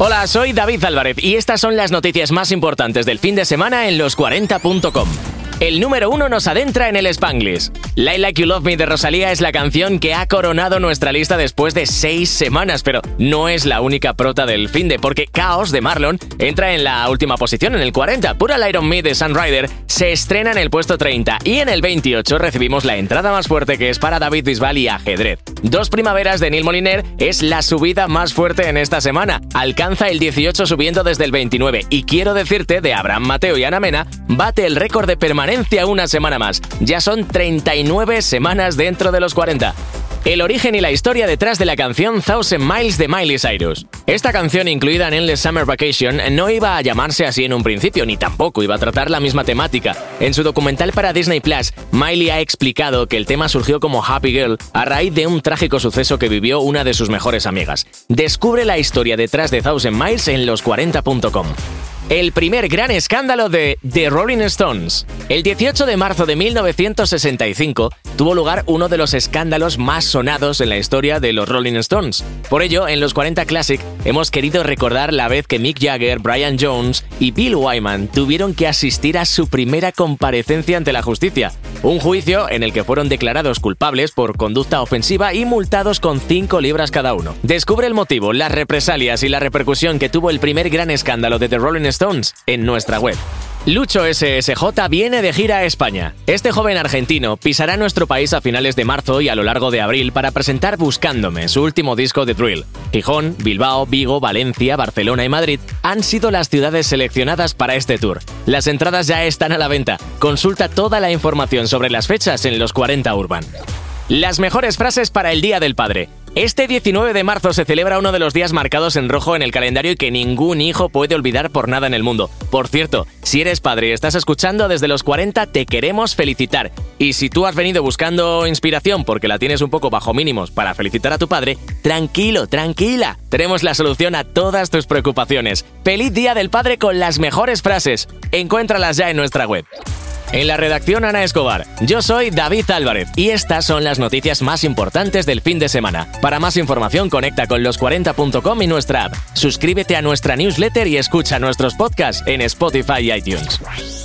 Hola, soy David Álvarez y estas son las noticias más importantes del fin de semana en los40.com. El número 1 nos adentra en el Spanglish. Lie Like You Love Me de Rosalía es la canción que ha coronado nuestra lista después de 6 semanas, pero no es la única prota del finde, porque Chaos de Marlon entra en la última posición, en el 40. Put a Light on Me de Sunrider se estrena en el puesto 30 y en el 28 recibimos la entrada más fuerte, que es para David Bisbal y Ajedrez. Dos Primaveras de Neil Moliner es la subida más fuerte en esta semana. Alcanza el 18 subiendo desde el 29 y Quiero Decirte de Abraham Mateo y Ana Mena bate el récord de permanencia una semana más. Ya son 39 semanas dentro de los 40. El origen y la historia detrás de la canción Thousand Miles de Miley Cyrus. Esta canción, incluida en Endless Summer Vacation, no iba a llamarse así en un principio, ni tampoco iba a tratar la misma temática. En su documental para Disney Plus, Miley ha explicado que el tema surgió como Happy Girl a raíz de un trágico suceso que vivió una de sus mejores amigas. Descubre la historia detrás de Thousand Miles en los40.com. El primer gran escándalo de The Rolling Stones. El 18 de marzo de 1965 tuvo lugar uno de los escándalos más sonados en la historia de los Rolling Stones. Por ello, en los 40 Classic hemos querido recordar la vez que Mick Jagger, Brian Jones y Bill Wyman tuvieron que asistir a su primera comparecencia ante la justicia. Un juicio en el que fueron declarados culpables por conducta ofensiva y multados con 5 libras cada uno. Descubre el motivo, las represalias y la repercusión que tuvo el primer gran escándalo de The Rolling Stones en nuestra web. Lucho SSJ viene de gira a España. Este joven argentino pisará nuestro país a finales de marzo y a lo largo de abril para presentar Buscándome, su último disco de drill. Gijón, Bilbao, Vigo, Valencia, Barcelona y Madrid han sido las ciudades seleccionadas para este tour. Las entradas ya están a la venta. Consulta toda la información sobre las fechas en los 40 Urban. Las mejores frases para el Día del Padre. Este 19 de marzo se celebra uno de los días marcados en rojo en el calendario y que ningún hijo puede olvidar por nada en el mundo. Por cierto, si eres padre y estás escuchando desde los 40, te queremos felicitar. Y si tú has venido buscando inspiración porque la tienes un poco bajo mínimos para felicitar a tu padre, tranquilo, tranquila. Tenemos la solución a todas tus preocupaciones. ¡Feliz Día del Padre con las mejores frases! Encuéntralas ya en nuestra web. En la redacción, Ana Escobar. Yo soy David Álvarez y estas son las noticias más importantes del fin de semana. Para más información, conecta con los40.com y nuestra app. Suscríbete a nuestra newsletter y escucha nuestros podcasts en Spotify y iTunes.